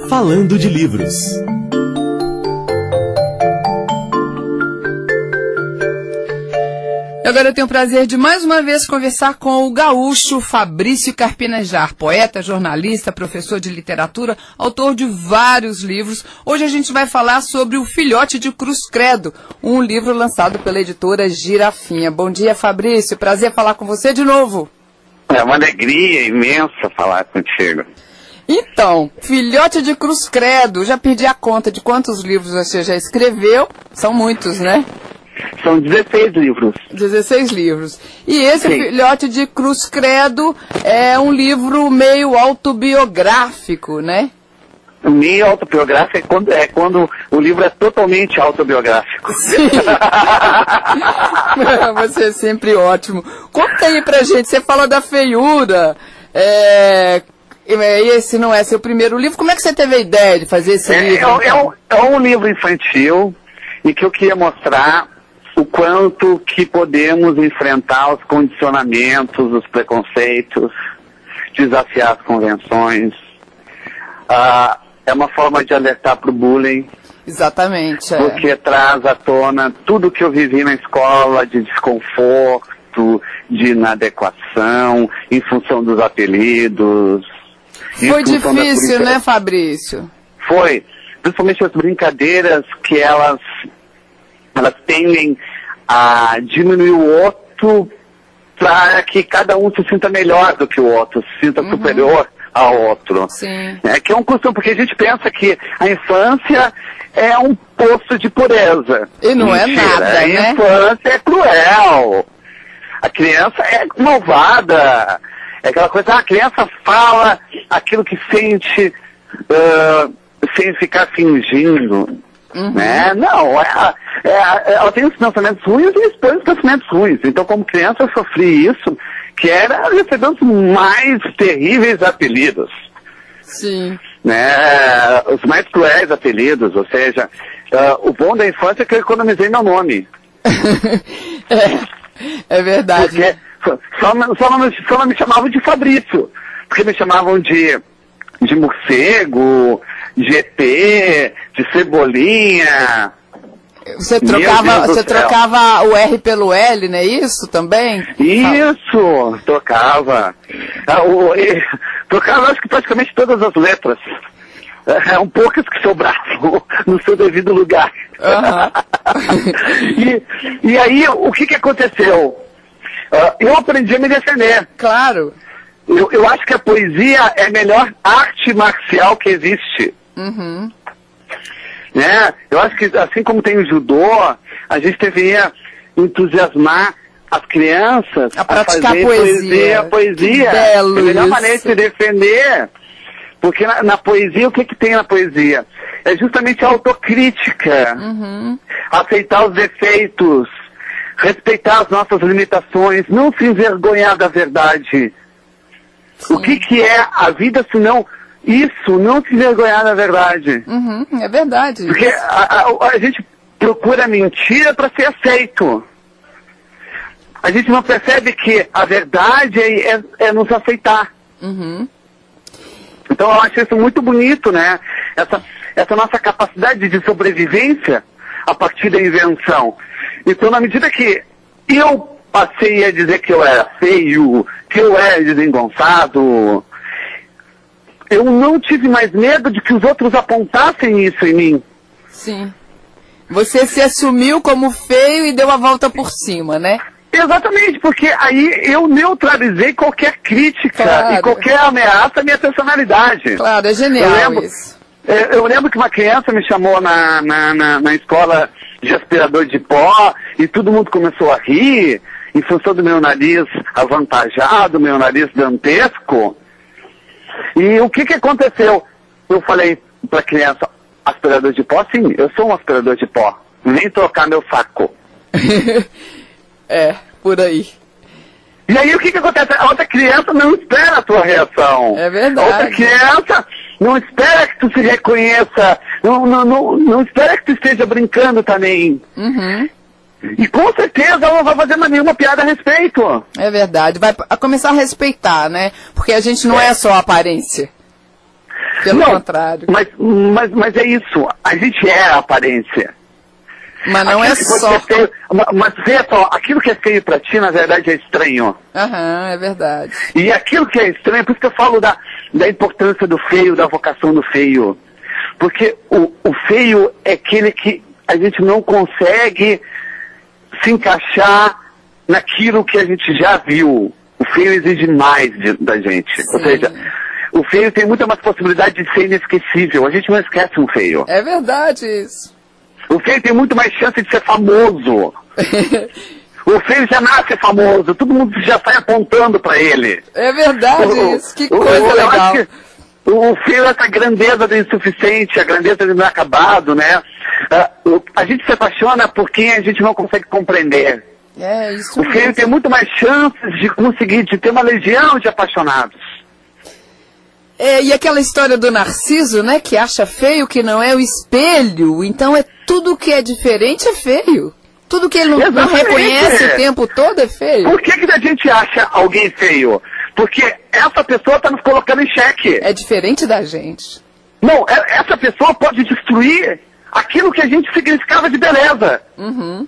Falando de Livros. Agora eu tenho o prazer de mais uma vez conversar com o gaúcho Fabrício Carpinejar, poeta, jornalista, professor de literatura, autor de vários livros. Hoje a gente vai falar sobre O Filhote de Cruz Credo, um livro lançado pela editora Girafinha. Bom dia, Fabrício, prazer falar com você de novo. É uma alegria imensa falar contigo. Então, Filhote de Cruz Credo, já perdi a conta de quantos livros você já escreveu, são muitos, né? São 16 livros. 16 livros. E esse Sim. Filhote de Cruz Credo é um livro meio autobiográfico, né? Meio autobiográfico é quando o livro é totalmente autobiográfico. Sim. Você é sempre ótimo. Conta aí pra gente, você fala da feiura, esse não é seu primeiro livro. Como é que você teve a ideia de fazer esse livro? É um livro infantil em que eu queria mostrar o quanto que podemos enfrentar os condicionamentos, os preconceitos, desafiar as convenções. É uma forma de alertar para o bullying. Exatamente. Porque traz à tona tudo que eu vivi na escola de desconforto, de inadequação, em função dos apelidos. Foi difícil, né, Fabrício? Foi. Principalmente as brincadeiras que elas tendem a diminuir o outro para que cada um se sinta melhor do que o outro, se sinta superior ao outro. Sim. Que é um costume, porque a gente pensa que a infância é um poço de pureza. E não é nada, né? A infância é cruel. A criança é malvada. É aquela coisa, a criança fala aquilo que sente sem ficar fingindo. Né? Não, ela tem os pensamentos ruins e expõe os pensamentos ruins. Então, como criança, eu sofri isso, que era receber os mais terríveis apelidos. Sim. Né? Os mais cruéis apelidos, ou seja, o bom da infância é que eu economizei meu nome. É verdade. Porque só não me chamavam de Fabrício, porque me chamavam de morcego, de ET, de cebolinha. Você trocava o R pelo L, não é isso também? Isso, trocava. Trocava, acho que praticamente todas as letras. Eram poucas que sobravam no seu devido lugar. E aí, o que aconteceu? Eu aprendi a me defender. Claro. Eu acho que a poesia é a melhor arte marcial que existe. Né? Eu acho que, assim como tem o judô, a gente deveria entusiasmar as crianças a praticar fazer poesia. É a melhor maneira de se defender. Porque na poesia, o que tem na poesia? É justamente a autocrítica. Aceitar os defeitos. Respeitar as nossas limitações. Não se envergonhar da verdade. Sim. O que é a vida se não isso, não se envergonhar da verdade? É verdade. Porque a gente procura mentira para ser aceito. A gente não percebe que a verdade é nos aceitar. Então eu acho isso muito bonito, né? Essa nossa capacidade de sobrevivência a partir da invenção. Então, na medida que eu passei a dizer que eu era feio, que eu era desengonçado, eu não tive mais medo de que os outros apontassem isso em mim. Sim. Você se assumiu como feio e deu a volta por cima, né? Exatamente, porque aí eu neutralizei qualquer crítica e qualquer ameaça à minha personalidade. Claro, é genial isso. Eu lembro que uma criança me chamou na escola de aspirador de pó e todo mundo começou a rir em função do meu nariz avantajado, meu nariz dantesco. E o que aconteceu? Eu falei para a criança, aspirador de pó? Sim, eu sou um aspirador de pó. Vem trocar meu saco. Por aí. E aí o que acontece? A outra criança não espera a tua reação. É verdade. A outra criança não espera que tu se reconheça, não espera que tu esteja brincando também. E com certeza ela não vai fazer mais nenhuma piada a respeito. É verdade, vai começar a respeitar, né? Porque a gente não é só aparência. Pelo contrário. Mas é isso. A gente é a aparência. Mas não é só. Feio, mas vê só, aquilo que é feio pra ti, na verdade, é estranho. Aham, é verdade. E aquilo que é estranho, por isso que eu falo da importância do feio, da vocação do feio. Porque o feio é aquele que a gente não consegue se encaixar naquilo que a gente já viu. O feio exige mais da gente. Sim. Ou seja, o feio tem muita mais possibilidade de ser inesquecível. A gente não esquece um feio. É verdade isso. O feio tem muito mais chance de ser famoso. O feio já nasce famoso. Todo mundo já sai apontando para ele. É verdade isso. Que coisa legal. O feio é essa grandeza do insuficiente, a grandeza do inacabado, né? A gente se apaixona por quem a gente não consegue compreender. É, isso mesmo. O feio tem muito mais chances de conseguir, de ter uma legião de apaixonados. E aquela história do Narciso, né? Que acha feio que não é o espelho. Então tudo que é diferente é feio. Tudo que ele não reconhece o tempo todo é feio. Por que a gente acha alguém feio? Porque essa pessoa está nos colocando em xeque. É diferente da gente. Não, essa pessoa pode destruir aquilo que a gente significava de beleza. Uhum.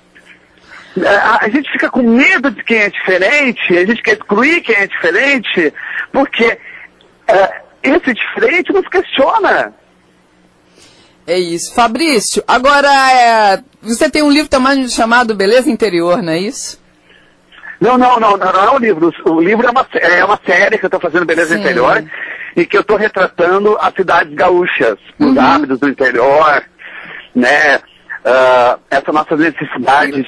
A gente fica com medo de quem é diferente, a gente quer excluir quem é diferente, porque esse diferente nos questiona. É isso. Fabrício, agora você tem um livro também chamado Beleza Interior, não é isso? Não é um livro. O livro é uma série que eu estou fazendo, Beleza Interior, e que eu estou retratando as cidades gaúchas, os hábitos do interior, né? Essa nossa necessidade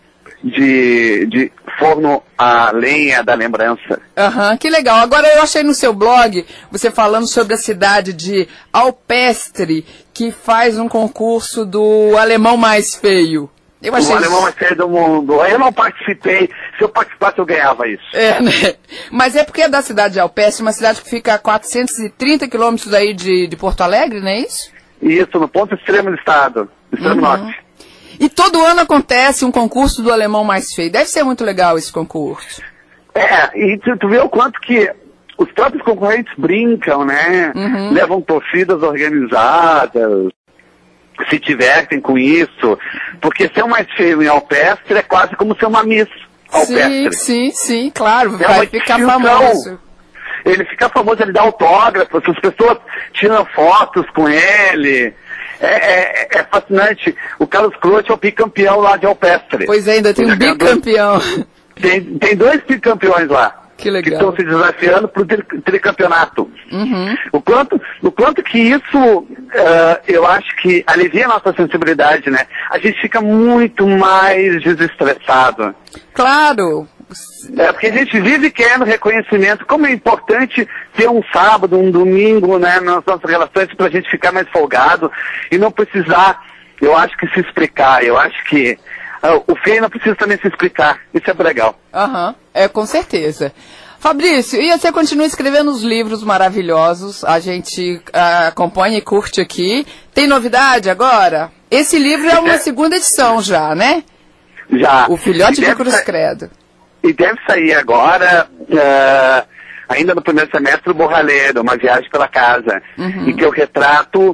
de forno a lenha da lembrança. Que legal. Agora eu achei no seu blog, você falando sobre a cidade de Alpestre, que faz um concurso do alemão mais feio. Eu achei o alemão mais feio do mundo. Eu não participei. Se eu participasse, eu ganhava isso. Né? Mas é porque é da cidade de Alpestre, uma cidade que fica a 430 quilômetros aí de Porto Alegre, não é isso? Isso, no ponto extremo do estado, extremo norte. E todo ano acontece um concurso do alemão mais feio. Deve ser muito legal esse concurso. E tu vê o quanto que os próprios concorrentes brincam, né? Levam torcidas organizadas, se divertem com isso. Porque ser o mais feio em Alpestre é quase como ser uma Miss Alpestre. Sim, claro. Vai ficar famoso. Ele fica famoso, ele dá autógrafos, as pessoas tiram fotos com ele. É fascinante. O Carlos Croce é o bicampeão lá de Alpestre. Pois é, ainda tem um bicampeão. Tem 2 bicampeões lá. Que legal. Que estão se desafiando para o tricampeonato. O quanto que isso, eu acho que alivia a nossa sensibilidade, né? A gente fica muito mais desestressado. Claro. Porque a gente vive querendo reconhecimento. Como é importante ter um sábado, um domingo, né, nas nossas relações, para a gente ficar mais folgado e não precisar, eu acho que se explicar. Eu acho que o feio não precisa também se explicar. Isso é legal. Com certeza. Fabrício, e você continua escrevendo os livros maravilhosos, a gente acompanha e curte aqui. Tem novidade agora? Esse livro é uma segunda edição já, né? Já. O Filhote de Cruz Credo. E deve sair agora, ainda no primeiro semestre, o Borralheiro, uma viagem pela casa, em que eu retrato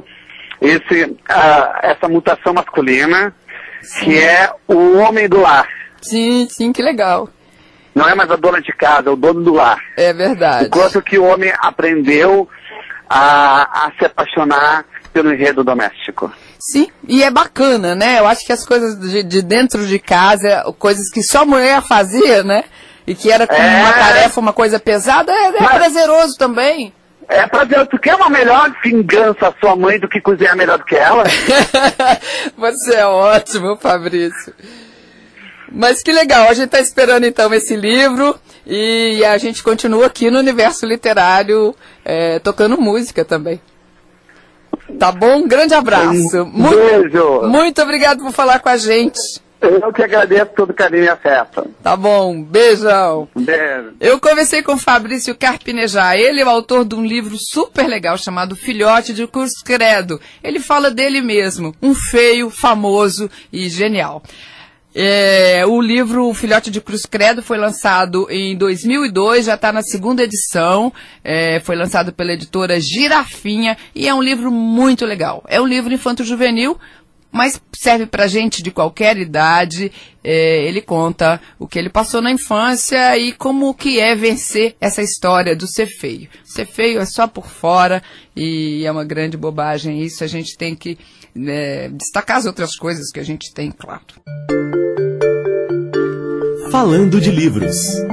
essa mutação masculina, que é o homem do lar. Sim, que legal. Não é mais a dona de casa, é o dono do lar. É verdade. O quanto que o homem aprendeu a se apaixonar pelo enredo doméstico. Sim, e é bacana, né? Eu acho que as coisas de dentro de casa, coisas que só a mulher fazia, né? E que era como uma tarefa, uma coisa pesada, é prazeroso também. É prazeroso. Tu quer uma melhor vingança à sua mãe do que cozinhar melhor do que ela? Você é ótimo, Fabrício. Mas que legal, a gente está esperando então esse livro e a gente continua aqui no universo literário tocando música também. Tá bom? Um grande abraço. Beijo. Muito obrigado por falar com a gente. Eu que agradeço todo carinho e afeto. Tá bom, beijão. Beijo. Eu conversei com o Fabrício Carpinejar. Ele é o autor de um livro super legal chamado Filhote de Cruz Credo. Ele fala dele mesmo, um feio, famoso e genial. O livro O Filhote de Cruz Credo foi lançado em 2002, já está na 2ª edição, foi lançado pela editora Girafinha e é um livro muito legal. É um livro infanto-juvenil, mas serve para gente de qualquer idade. Ele conta o que ele passou na infância e como que é vencer essa história do ser feio. Ser feio é só por fora e é uma grande bobagem isso. A gente tem que destacar as outras coisas que a gente tem, claro. Falando de livros.